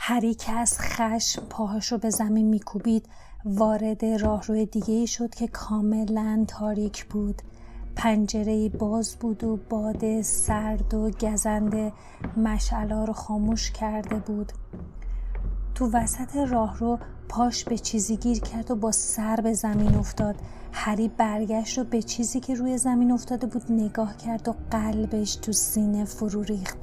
هری که از خشم پاهاش رو به زمین میکوبید وارد راهروی دیگه‌ای شد که کاملا تاریک بود. پنجره‌ای باز بود و باد سرد و گزنده مشعل‌ها رو خاموش کرده بود. تو وسط راهرو پاش به چیزی گیر کرد و با سر به زمین افتاد. هری برگشت و به چیزی که روی زمین افتاده بود نگاه کرد و قلبش تو سینه فرو ریخت.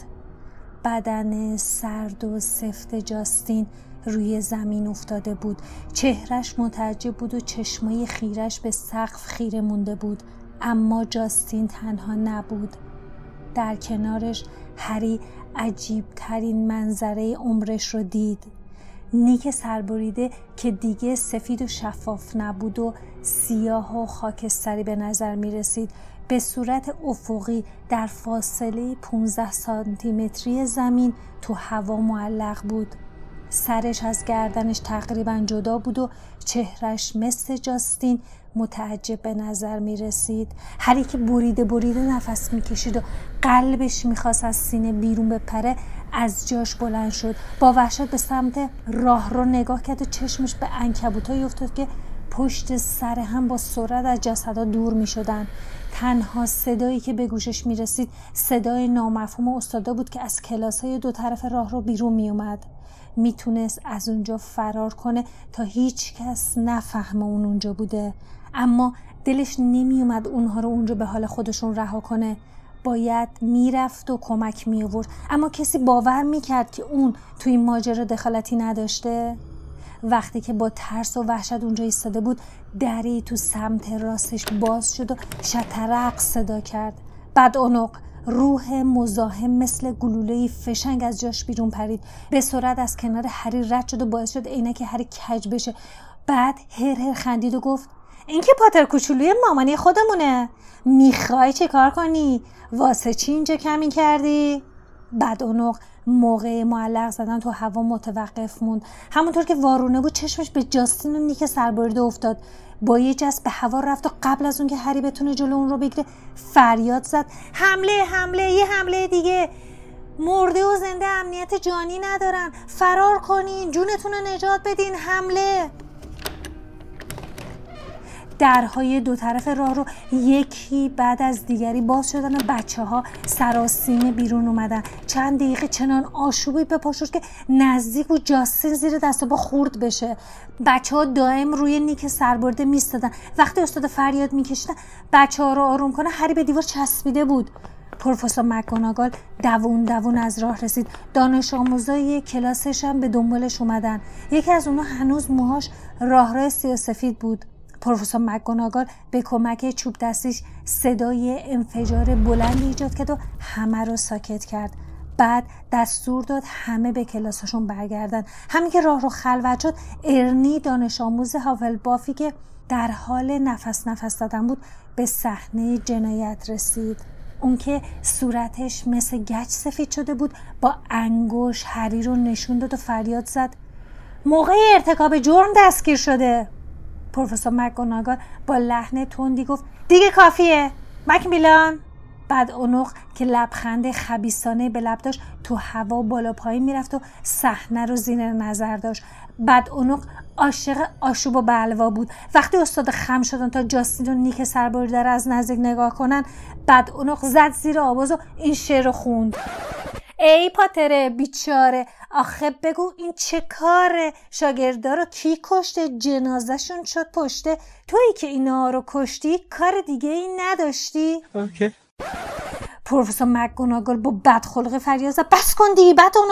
بدن سرد و سفت جاستین روی زمین افتاده بود. چهرش متعجب بود و چشمای خیرش به سقف خیره مونده بود. اما جاستین تنها نبود. در کنارش هری عجیب ترین منظره عمرش رو دید. نیک سربریده که دیگه سفید و شفاف نبود و سیاه و خاکستری به نظر می رسید، به صورت افقی در فاصله 15 سانتیمتری زمین تو هوا معلق بود. سرش از گردنش تقریبا جدا بود و چهرش مثل جاستین متعجب به نظر می رسید. هری که بریده نفس می کشید و قلبش می خواست از سینه بیرون بپره از جاش بلند شد. با وحشت به سمت راه رو نگاه کرد و چشمش به عنکبوتایی افتاد که پشت سر هم با سرعت از جسدها دور می شدن. تنها صدایی که به گوشش می رسید صدای نامفهوم استادا بود که از کلاس‌های دو طرف راه رو بیرون می اومد. میتونست از اونجا فرار کنه تا هیچ کس نفهمه اون اونجا بوده، اما دلش نمی اومد اونها رو اونجا به حال خودشون رها کنه. باید میرفت و کمک می آورد، اما کسی باور میکرد که اون توی این ماجرا دخالتی نداشته. وقتی که با ترس و وحشت اونجا ایستاده بود، دری تو سمت راستش باز شد و شطرق صدا کرد. بعد اونق روح مزاحم مثل گلوله‌ای فشنگ از جاش بیرون پرید. به سرعت از کنار هری رد شد و باعث شد عینک هری کج بشه. بعد هر خندید و گفت این که پاتر کوچولوی مامانی خودمونه. میخوای چه کار کنی؟ واسه چی اینجا کمی کردی؟ بعد اونق موقع معلق زدن تو هوا متوقف موند. همونطور که وارونه بود چشمش به جاستین و نیک سربریده افتاد. با یه جست به هوا رفت و قبل از اون که هری بتونه جلو اون رو بگیره فریاد زد حمله یه حمله دیگه. مرده و زنده امنیت جانی ندارن، فرار کنین، جونتون رو نجات بدین، حمله. درهای دو طرف راه رو یکی بعد از دیگری باز شدن و بچه‌ها سراسیمه بیرون اومدن. چند دقیقه چنان آشوبی به پا شد که نزدیک بود جاستین زیر دست با خورد بشه. بچه‌ها دائم روی نیک سربریده میستادن. وقتی استاد فریاد میکشیدن بچه‌ها رو آروم کنه هری به دیوار چسبیده بود. پروفسور مکگوناگال دوون از راه رسید. دانش آموزای کلاسش هم به دنبالش اومدن. یکی از اونها هنوز موهاش راهرو سیاه‌سفید بود. پروفسور مکگوناگال به کمک چوب دستیش صدای انفجار بلندی ایجاد کرد و همه رو ساکت کرد. بعد دستور داد همه به کلاسشون برگردن. همین که راه رو خلوت شد، ارنی دانش آموز هافلپافی که در حال نفس زدن بود به صحنه جنایت رسید. اون که صورتش مثل گچ سفید شده بود با انگشت هری رو نشون داد و فریاد زد موقع ارتکاب جرم دستگیر شده. پروفسور مکگوناگال با لحن تندی گفت دیگه کافیه مکمیلان. بعد اونق که لبخند خبیثانه به لب داشت تو هوا بالا پایین میرفت و صحنه رو زیر نظر داشت. بعد اونق عاشق آشوب و بلوا بود. وقتی استاد خم شدن تا جاستین و نیک سربریده رو از نزدیک نگاه کنن، بعد اونق زد زیر آواز و این شعر رو خوند ای پاتر بیچاره، آخه بگو این چه کاره؟ شاگردا رو کی کشته؟ جنازه‌شون شد پشته. تویی که اینا رو کشتی کار دیگه ای نداشتی؟ اوکی. پروفسور مکگوناگال با بدخلقی فریاد زد بس کن دیگه.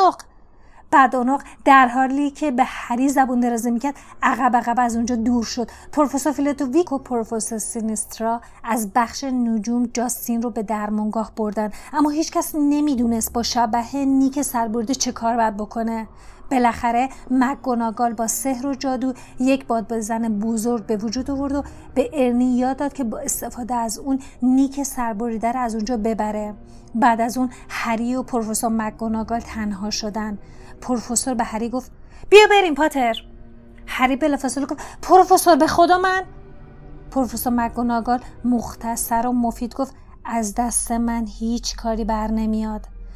بعد اونق در حالی که به هری زبون درازی میکرد عقب از اونجا دور شد. پروفسور فیلتویک و پروفسور سینسترا از بخش نجوم جاستین رو به درمانگاه بردن، اما هیچ کس نمیدونست با شبح نیک سربریده چه کار باید بکنه. بالاخره مکگوناگال با سحر و جادو یک بادبزن بزرگ به وجود آورد و به ارنی یاد داد که با استفاده از اون نیک سربریده رو از اونجا ببره. بعد از اون هری و پروفسور مکگوناگال تنها شدن. پروفسور به هری گفت بیا بریم پاتر. هری بلافاصله گفت پروفسور به خدا من. پروفسور مکگوناگال مختصر و مفید گفت از دست من هیچ کاری بر نمیاد.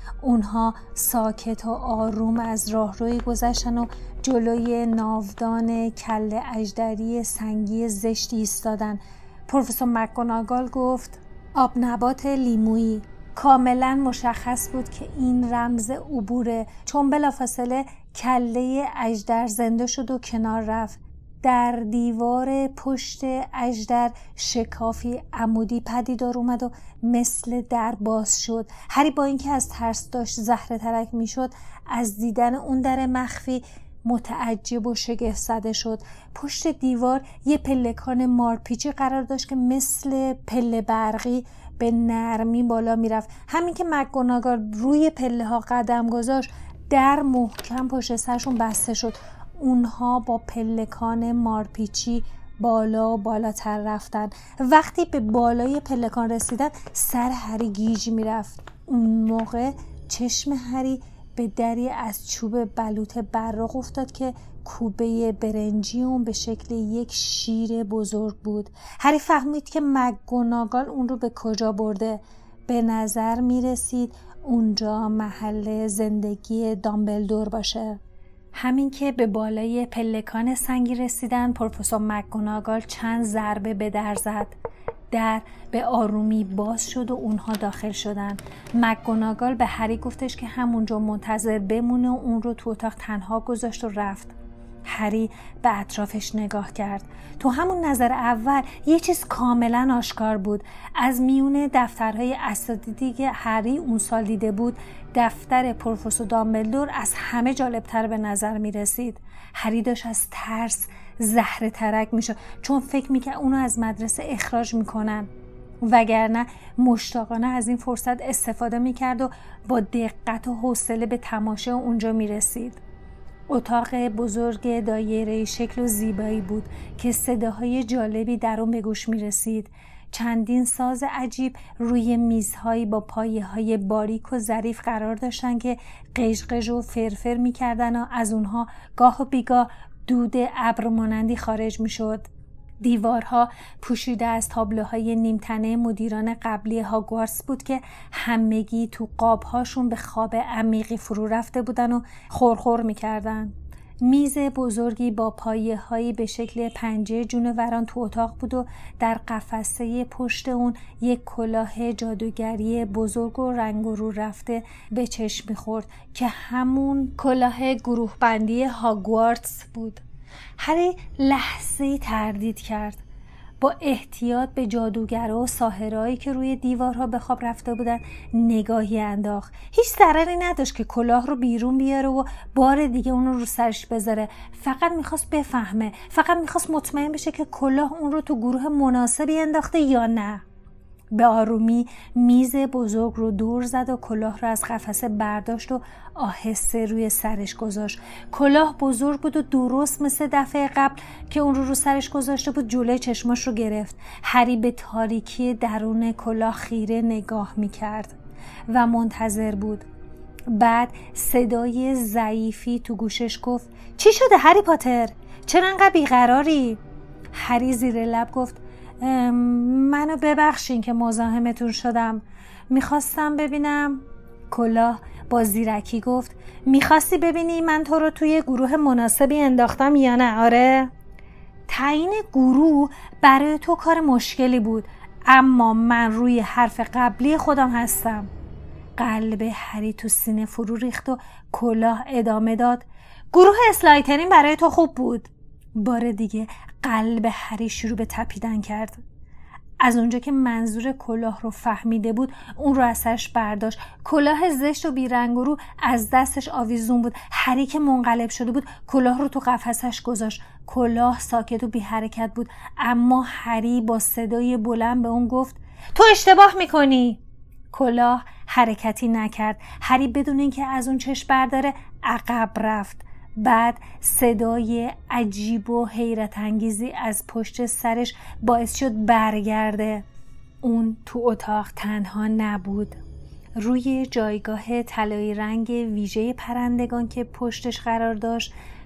اونها ساکت و آروم از راهروی گذشتن و جلوی ناودان کله اژدری سنگی زشتی ایستادن. پروفسور مکگوناگال گفت آب نبات لیمویی. کاملا مشخص بود که این رمز عبوره، چون بلافاصله کله اژدر زنده شد و کنار رفت. در دیوار پشت اژدر شکافی عمودی پدیدار اومد و مثل در باز شد. هری با اینکه از ترس داشت زهره ترک میشد، از دیدن اون در مخفی متعجب و شگفت زده شد. پشت دیوار یه پلکان مارپیچی قرار داشت که مثل پله برقی به نرمی بالا میرفت. همین که مکگوناگال روی پله ها قدم گذاشت، در محکم پشت سرشون بسته شد. اونها با پلکان مارپیچی بالا و بالاتر رفتن. وقتی به بالای پلکان رسیدن، سر هری گیج میرفت. اون موقع چشم هری به دری از چوب بلوط براق افتاد که کوبه برنجی اون به شکل یک شیر بزرگ بود. هری فهمید که مکگوناگال اون رو به کجا برده. به نظر می رسید اونجا محل زندگی دامبلدور باشه. همین که به بالای پلکان سنگی رسیدن، پروفسور مکگوناگال چند ضربه به در زد. در به آرومی باز شد و اونها داخل شدن. مکگوناگال به هری گفتش که همونجا منتظر بمونه و اون رو تو اتاق تنها گذاشت و رفت. هری به اطرافش نگاه کرد. تو همون نظر اول یه چیز کاملا آشکار بود. از میون دفترهای اساتیدی که هری اون سال دیده بود، دفتر پروفسور دامبلدور از همه جالبتر به نظر می رسید. هری داشت از ترس زهره ترک می شد، چون فکر می کرد اونو از مدرسه اخراج می کنن. وگرنه مشتاقانه از این فرصت استفاده می کرد و با دقت و حوصله به تماشا اونجا می رسید. اتاق بزرگ دایره شکل و زیبایی بود که صداهای جالبی در اون به گوش می رسید. چندین ساز عجیب روی میزهایی با پایه‌های باریک و ظریف قرار داشتن که قژقژ و فرفر می کردن و از اونها گاه و بیگاه دود ابر مانندی خارج می شد. دیوارها پوشیده از تابلوهای نیمتنه مدیران قبلی هاگوارتس بود که همگی تو قابهاشون به خواب عمیقی فرو رفته بودن و خورخور میکردن. میز بزرگی با پایه‌هایی به شکل پنجه جونوران تو اتاق بود و در قفسه پشت اون یک کلاه جادوگری بزرگ و رنگ و رو رفته به چشم می‌خورد که همون کلاه گروه بندی هاگوارتس بود. هری لحظه‌ای تردید کرد. با احتیاط به جادوگرها و ساحرایی که روی دیوارها به خواب رفته بودن نگاهی انداخت. هیچ ضرری نداشت که کلاه رو بیرون بیاره و بار دیگه اون رو سرش بذاره. فقط میخواست بفهمه، فقط میخواست مطمئن بشه که کلاه اون رو تو گروه مناسبی انداخته یا نه. به آرومی میز بزرگ رو دور زد و کلاه رو از قفسه برداشت و آهسته روی سرش گذاشت. کلاه بزرگ بود و درست مثل دفعه قبل که اون رو سرش گذاشته بود جلوی چشماش رو گرفت. هری به تاریکی درون کلاه خیره نگاه میکرد و منتظر بود. بعد صدای ضعیفی تو گوشش گفت: چی شده هری پاتر؟ چرا انقدر بیقراری؟ هری زیر لب گفت: منو ببخشین که مزاحمتون شدم. میخواستم ببینم. کلاه با زیرکی گفت: میخواستی ببینی من تو رو توی گروه مناسبی انداختم یا نه؟ آره؟ تعیین گروه برای تو کار مشکلی بود، اما من روی حرف قبلی خودم هستم. قلب هری تو سینه فرو ریخت و کلاه ادامه داد: گروه اسلایترین برای تو خوب بود. بار دیگه قلب هری شروع به تپیدن کرد. از اونجا که منظور کلاه رو فهمیده بود اون رو از سرش برداشت. کلاه زشت و بیرنگ و رو از دستش آویزون بود. هری که منقلب شده بود کلاه رو تو قفسش گذاشت. کلاه ساکت و بی حرکت بود، اما هری با صدای بلند به اون گفت: تو اشتباه میکنی. کلاه حرکتی نکرد. هری بدون اینکه از اون چشم برداره عقب رفت. بعد صدای عجیب و حیرت انگیزی از پشت سرش باعث شد برگرده. اون تو اتاق تنها نبود. روی جایگاه طلایی رنگ ویژه پرندگان که پشتش قرار داشت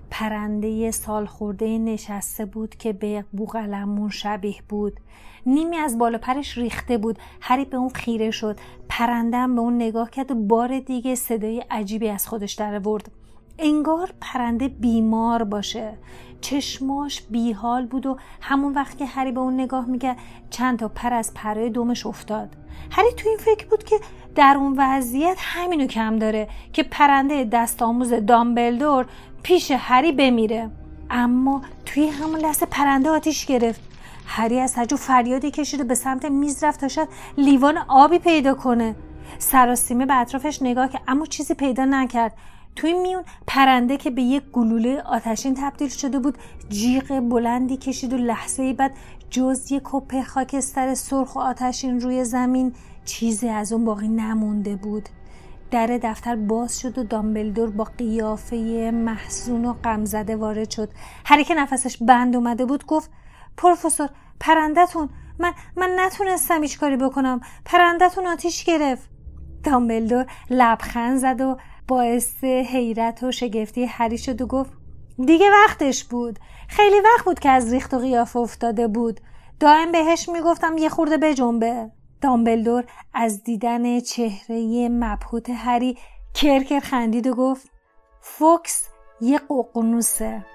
پرنده سال خورده نشسته بود که به بوقلمون شبیه بود. نیمی از بالا پرش ریخته بود. هری به اون خیره شد. پرنده هم به اون نگاه کرد و بار دیگه صدای عجیبی از خودش در آورد. انگار پرنده بیمار باشه. چشماش بیحال بود و همون وقت که هری به اون نگاه میکرد چند تا پر از پرای دومش افتاد. هری تو این فکر بود که در اون وضعیت همینو کم داره که پرنده دست آموز دامبلدور پیش هری بمیره. اما توی همون لحظه پرنده آتیش گرفت. هری از تعجب فریادی کشید و به سمت میز رفت تا شاید لیوان آبی پیدا کنه. سراسیمه به اطرافش نگاه کرد اما چیزی پیدا نکرد. توی میون پرنده که به یک گلوله آتشین تبدیل شده بود جیغ بلندی کشید و لحظه‌ای بعد جز یک کپه خاکستر سرخ و آتشین روی زمین چیزی از اون باقی نمونده بود. در دفتر باز شد و دامبلدور با قیافه محزون و غمزده وارد شد. هری که نفسش بند اومده بود گفت پروفسور پرندتون من نتونستم هیچ کاری بکنم. پرندتون آتیش گرفت. دامبلدور لبخند زد و باعث حیرت و شگفتی هری شد و گفت دیگه وقتش بود. خیلی وقت بود که از ریخت و قیافه افتاده بود. دائم بهش میگفتم یه خورده بجنبه. دامبلدور از دیدن چهره مبهوت هری کرکر خندید و گفت فوکس یه ققنوسه.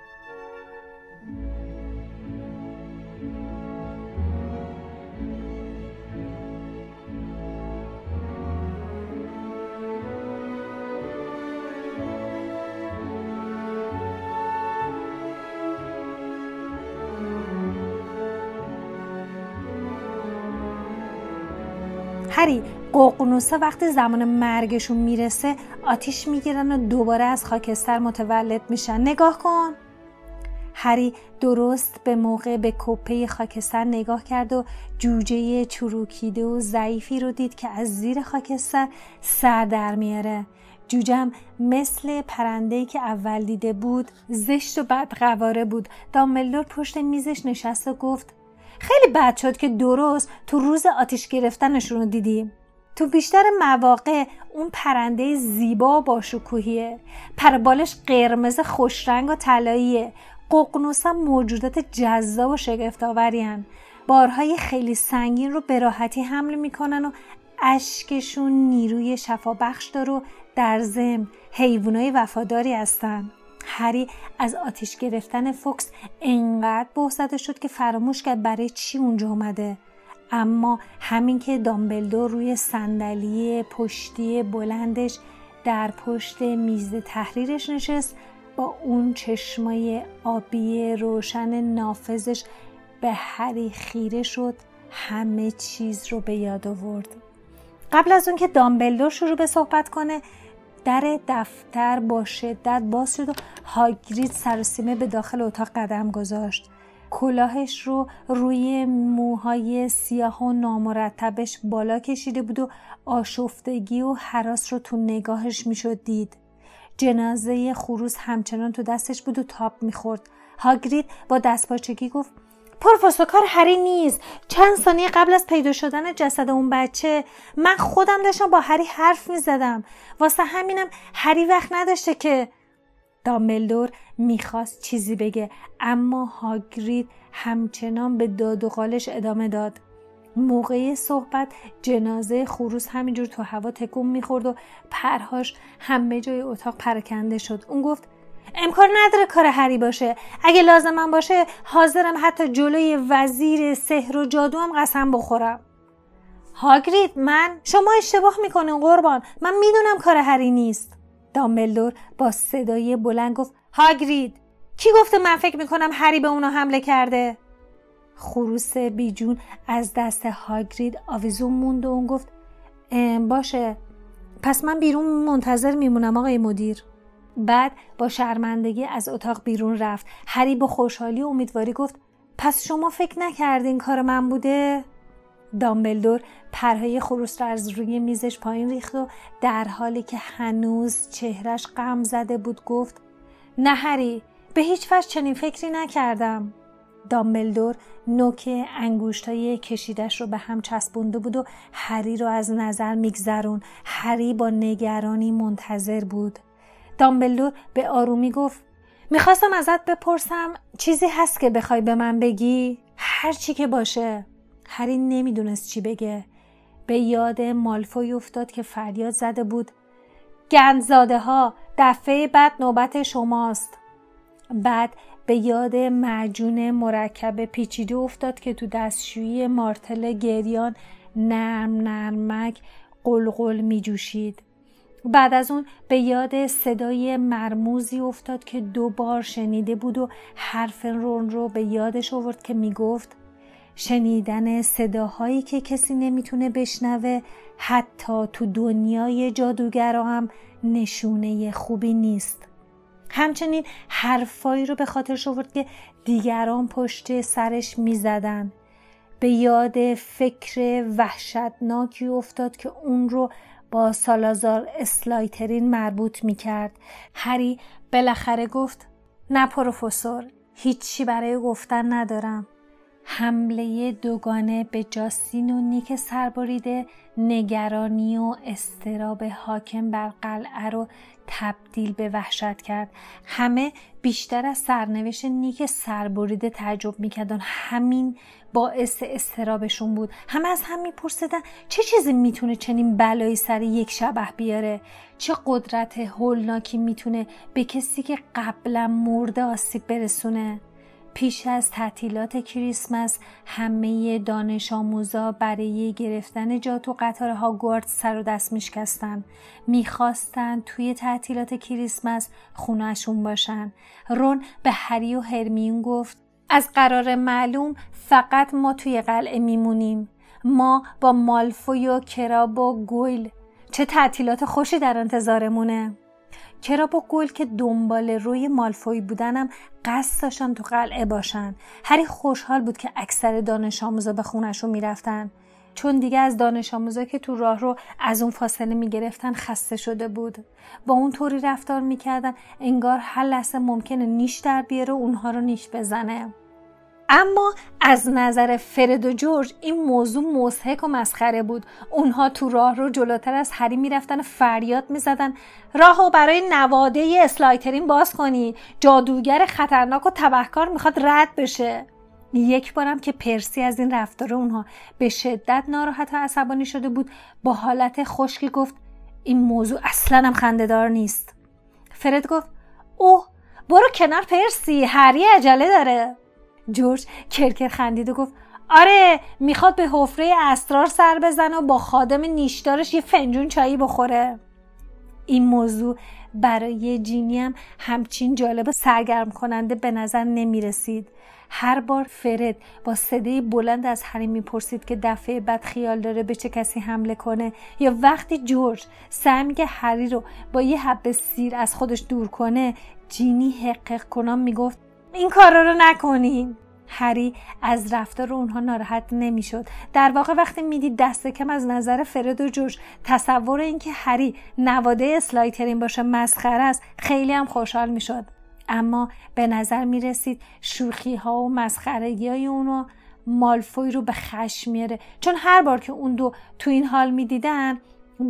هری ققنوسه وقتی زمان مرگشون میرسه آتیش میگیرن و دوباره از خاکستر متولد میشن. نگاه کن. هری درست به موقع به کپه خاکستر نگاه کرد و جوجه چروکیده و ضعیفی رو دید که از زیر خاکستر سر در میاره. جوجم مثل پرنده‌ای که اول دیده بود زشت و بدقواره بود. دامبلدور پشت میزش نشست و گفت خیلی بد شد که درست تو روز آتیش گرفتنشون رو دیدیم. تو بیشتر مواقع اون پرنده زیبا با شکوهیه. پربالش قرمز خوشرنگ و طلاییه. ققنوس‌ها موجودات جذاب و شگفت‌آورین. بارهای خیلی سنگین رو به راحتی حمل میکنن و اشکشون نیروی شفابخش داره و در ضمن حیوانای وفاداری هستن. هری از آتیش گرفتن فوکس انقدر بحثده شد که فراموش کرد برای چی اونجا اومده. اما همین که دامبلدور روی صندلی پشتی بلندش در پشت میز تحریرش نشست با اون چشمای آبی روشن نافذش به هری خیره شد، همه چیز رو به یاد آورد. قبل از اون که دامبلدور شروع به صحبت کنه در دفتر با شدت باز شد و هاگرید سراسیمه به داخل اتاق قدم گذاشت. کلاهش رو روی موهای سیاه و نامرتبش بالا کشیده بود و آشفتگی و هراس رو تو نگاهش میشد دید. جنازه خروس همچنان تو دستش بود و تاب میخورد. هاگرید با دستپاچگی گفت پروفسور کار هری نیست. چند ثانیه قبل از پیدا شدن جسد اون بچه من خودم داشتم با هری حرف میزدم. واسه همینم هری وقت نداشته که. دامبلدور میخواست چیزی بگه اما هاگرید همچنان به داد و قالش ادامه داد. موقع صحبت جنازه خروس همینجور تو هوا تکون میخورد و پرهاش همه جای اتاق پراکنده شد. اون گفت امکان نداره کار هری باشه. اگه لازمم باشه حاضرم حتی جلوی وزیر سحر و جادو هم قسم بخورم. هاگرید شما اشتباه میکنین قربان. من میدونم کار هری نیست. دامبلدور با صدای بلند گفت هاگرید کی گفته من فکر میکنم هری به اونا حمله کرده؟ خروس بیجون از دست هاگرید آویزون موند و اون گفت باشه پس من بیرون منتظر میمونم آقای مدیر. بعد با شرمندگی از اتاق بیرون رفت. هری با خوشحالی و امیدواری گفت پس شما فکر نکردین کار من بوده؟ دامبلدور پرهای خروس را از روی میزش پایین ریخت و در حالی که هنوز چهرش غم زده بود گفت نه هری، به هیچ وجه چنین فکری نکردم. دامبلدور نوک انگشتای کشیدش رو به هم چسبونده بود و هری رو از نظر میگذرون. هری با نگرانی منتظر بود. دامبلدور به آرومی گفت میخواستم ازت بپرسم چیزی هست که بخوای به من بگی؟ هر چی که باشه. هری نمیدونست چی بگه. به یاد مالفوی افتاد که فریاد زده بود گندزاده ها، دفعه بعد نوبت شماست. بعد به یاد معجون مرکب پیچیده افتاد که تو دستشویی مارتل گریان نرمک قلقل می جوشید. بعد از اون به یاد صدای مرموزی افتاد که 2 بار شنیده بود و حرف رون رو به یادش آورد که می گفت شنیدن صداهایی که کسی نمیتونه بشنوه حتی تو دنیای جادوگرا هم نشونه خوبی نیست. همچنین حرفایی رو به خاطرش آورد که دیگران پشت سرش میزدن. به یاد فکر وحشتناکی افتاد که اون رو با سالازار اسلایترین مربوط میکرد. هری بالاخره گفت نه پروفسور، هیچی برای گفتن ندارم. حمله دوگانه به جاستین و نیک سربریده نگرانی و اضطراب حاکم بر قلعه رو تبدیل به وحشت کرد. همه بیشتر از سرنوشت نیک سربریده تعجب میکردن. همین باعث اضطرابشون بود. همه از هم میپرسیدن چه چیزی میتونه چنین بلایی سر یک شبح بیاره؟ چه قدرت هولناکی میتونه به کسی که قبلا مرده آسیب برسونه؟ پیش از تعطیلات کریسمس همه دانش آموزا برای گرفتن جا تو قطار هاگوارتس سر و دست میشکستن. میخواستن توی تعطیلات کریسمس خونه‌شون باشن. رون به هری و هرمیون گفت از قرار معلوم فقط ما توی قلعه میمونیم. ما با مالفوی و کراب و گویل. چه تعطیلات خوشی در انتظارمونه. کراب و گویل که دنبال روی مالفوی بودنم قصد داشتن تو قلعه باشن. هری خوشحال بود که اکثر دانش آموزا به خونه‌شون میرفتن، چون دیگه از دانش آموزا که تو راه رو از اون فاصله میگرفتن خسته شده بود. با اون طوری رفتار میکردن انگار هر لحظه ممکنه نیش در بیاره و اونها رو نیش بزنه. اما از نظر فرد و جورج این موضوع مضحک و مسخره بود. اونها تو راه رو جلوتر از هری میرفتن و فریاد میزدن راهو برای نواده اسلایترین باز کنی، جادوگر خطرناک و تبهکار میخواد رد بشه. یک بارم که پرسی از این رفتار اونها به شدت ناراحت و عصبانی شده بود با حالت خشکی گفت این موضوع اصلا هم خنده‌دار نیست. فرد گفت اوه برو کنار پرسی، هری عجله داره. جورج کرکر خندید و گفت آره میخواد به حفره اسرار سر بزنه و با خادم نیشدارش یه فنجون چایی بخوره. این موضوع برای جینی هم همچین جالب و سرگرم کننده به نظر نمی رسید. هر بار فرد با صدای بلند از هری میپرسید که دفعه بعد خیال داره به چه کسی حمله کنه، یا وقتی جورج سعی می‌کرد هری رو با یه حبه سیر از خودش دور کنه، جینی حقق کنان میگفت این کارا رو نکنین. هری از رفتار اونها ناراحت نمیشد. در واقع وقتی میدید دست کم از نظر فرد و جورج تصور این که هری نواده اسلایترین باشه مسخره است، خیلی هم خوشحال میشد. اما به نظر میرسید شوخی ها و مسخرگی های اونو مالفوی رو به خشم میاره، چون هر بار که اون دو تو این حال میدیدن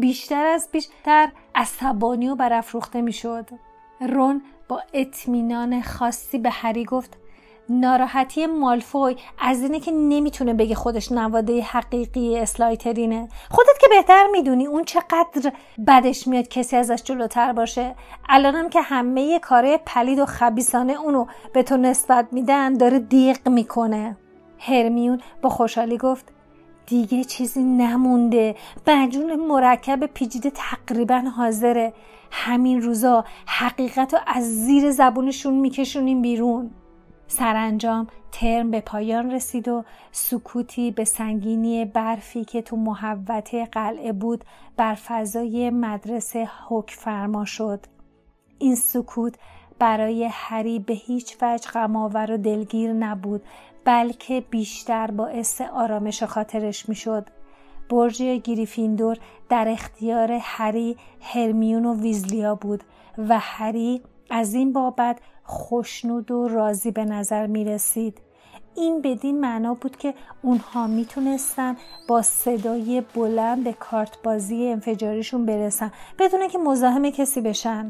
بیشتر عصبانی و برافروخته میشد. رون با اطمینان خاصی به هری گفت ناراحتی مالفوی از اینه که نمیتونه بگه خودش نواده حقیقی اسلایترینه. خودت که بهتر میدونی اون چقدر بدش میاد کسی ازش جلوتر باشه. الانم که همه کارهای پلید و خبیثانه اونو به تو نسبت میدن داره دیق میکنه. هرمیون با خوشحالی گفت دیگه چیزی نمونده، معجون مرکب پیچیده تقریبا حاضره. همین روزا حقیقت رو از زیر زبونشون میکشونیم بیرون. سرانجام ترم به پایان رسید و سکوتی به سنگینی برفی که تو محوطه قلعه بود بر فضای مدرسه حکم فرما شد. این سکوت برای هری به هیچ وجه غم‌آور و دلگیر نبود، بلکه بیشتر باعث آرامش خاطرش میشد. برج گریفیندور در اختیار هری، هرمیون و ویزلیا بود و هری از این بابت خوشنود و راضی به نظر می رسید. این بدین معنا بود که اونها می تونستن با صدای بلند به کارت بازی انفجاریشون برسن بدون که مزاحم کسی بشن.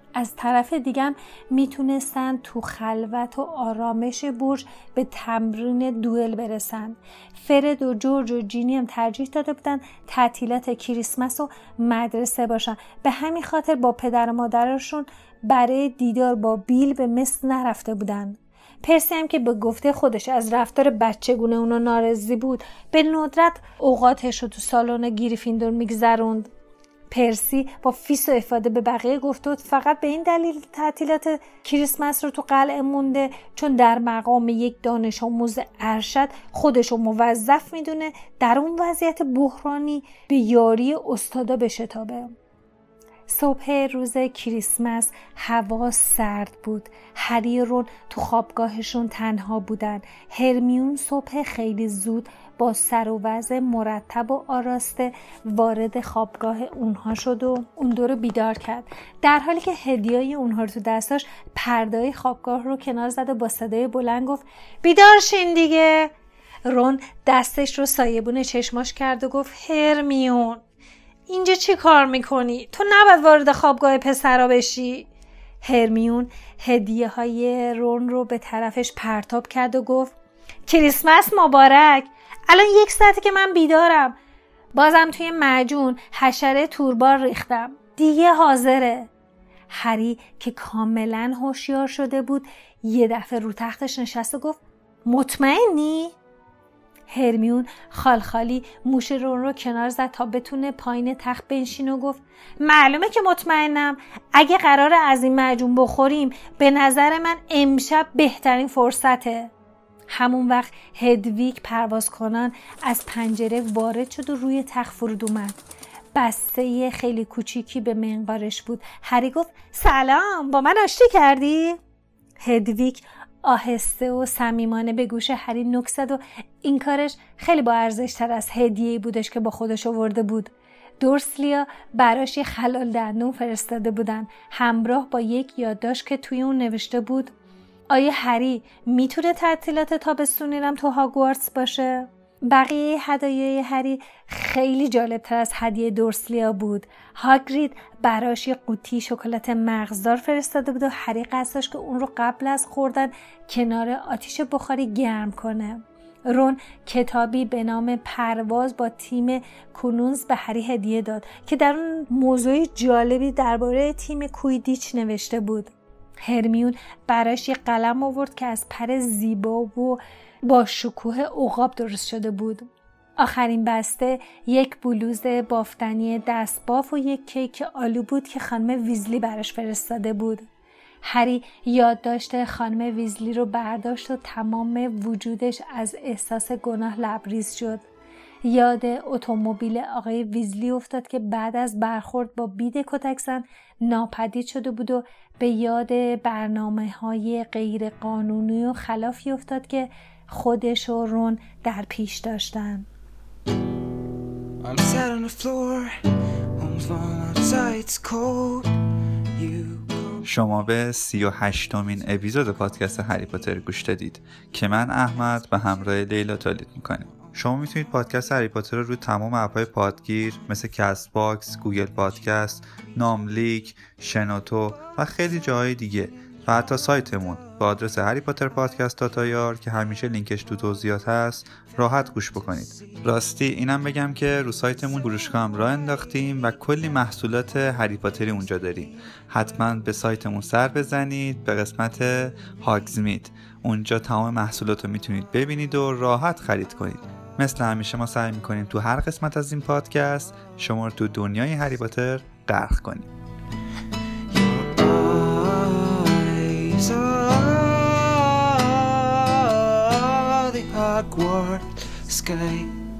از طرف دیگم میتونستن تو خلوت و آرامش برج به تمرین دوئل برسن. فرد و جورج و جینی هم ترجیح داده بودن تعطیلات کریسمس و مدرسه باشن. به همین خاطر با پدر و مادرشون برای دیدار با بیل به مصر نرفته بودن. پرسی هم که به گفته خودش از رفتار بچگونه اونو ناراضی بود، به ندرت اوقاتش رو تو سالن گریفیندور میگذروند. پرسی با فیس و افاده به بقیه گفته بود فقط به این دلیل تعطیلات کریسمس رو تو قلعه مونده چون در مقام یک دانش آموز ارشد خودشو موظف میدونه در اون وضعیت بحرانی به یاری استادا بشتابه. صبح روز کریسمس هوا سرد بود. هری و رون تو خوابگاهشون تنها بودن. هرمیون صبح خیلی زود با سر و وضع مرتب و آراسته وارد خوابگاه اونها شد و اون دو رو بیدار کرد. در حالی که هدیه‌ای اونها رو تو دستاش، پرده‌ی خوابگاه رو کنار زد و با صدای بلند گفت بیدار شین دیگه. رون دستش رو سایبون چشماش کرد و گفت هرمیون اینجا چی کار میکنی؟ تو نباید وارد خوابگاه پسرا بشی. هرمیون هدیه‌های رون رو به طرفش پرتاب کرد و گفت کریسمس مبارک. الان 1 ساعته که من بیدارم. بازم توی معجون حشره توربار ریختم. دیگه حاضره. هری که کاملا هوشیار شده بود یه دفعه رو تختش نشست و گفت مطمئنی؟ هرمیون خالخالی موش رون رو کنار زد تا بتونه پایین تخت بنشین و گفت معلومه که مطمئنم. اگه قراره از این معجون بخوریم به نظر من امشب بهترین فرصته. همون وقت هدویگ پرواز کنان از پنجره وارد شد و روی تخت فرود اومد. بسته خیلی کوچیکی به منقارش بود. هری گفت سلام، با من آشتی کردی؟ هدویگ آهسته و صمیمانه به گوش هری نوک زد و این کارش خیلی با ارزش‌تر از هدیه‌ای بودش که با خودش آورده بود. دورسلیا براش یه خلال دندون فرستاده بودن همراه با یک یادداشت که توی اون نوشته بود آیا هری میتونه تعطیلات تابستونیرم تو هاگوارتس باشه؟ بقیه هدایای هری خیلی جالبتر از هدیه دورسلیا بود. هاگرید براش یه قوطی شکلات مغزدار فرستاده بود و هری قصد داشت که اون رو قبل از خوردن کنار آتیش بخاری گرم کنه. رون کتابی به نام پرواز با تیم کونونز به هری هدیه داد که در اون موضوع جالبی درباره تیم کویدیچ نوشته بود. هرمیون براش یه قلم آورد که از پر زیبا و با شکوه عقاب درست شده بود. آخرین بسته یک بلوز بافتنی دستباف و یک کیک آلو بود که خانم ویزلی براش فرستاده بود. هری یادداشت خانم ویزلی رو برداشت و تمام وجودش از احساس گناه لبریز شد. یاد اتومبیل آقای ویزلی افتاد که بعد از برخورد با بید کتکزن ناپدید شده بود و به یاد برنامه‌های غیر قانونی و خلافی افتاد که خودش و رون در پیش داشتن. شما به 38مین اپیزود پادکست هری پاتر گوش دادید که من احمد به همراه لیلا تولید میکنیم. شما میتونید پادکست هری پاتر رو روی تمام اپ‌های پادگیر مثل کست باکس، گوگل پادکست، ناملیک، شنوتو و خیلی جاهای دیگه و حتی سایتمون با آدرس harrypoterpodcast.ir که همیشه لینکش تو توضیحات هست راحت گوش بکنید. راستی اینم بگم که رو سایتمون فروشگاه هم راه انداختیم و کلی محصولات هری پاتری اونجا داریم. حتما به سایتمون سر بزنید به قسمت هاگزمید. اونجا تمام محصولات رو میتونید ببینید و راحت خرید کنید. مثل همیشه ما سعی میکنیم تو هر قسمت از این پادکست شما رو تو دنیای هری پاتر غرق کنیم. Hogwarts sky.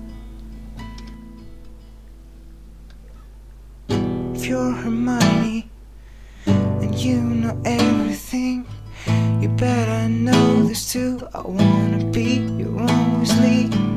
If you're Hermione and you know everything, you better know this too. I wanna be your own Weasley.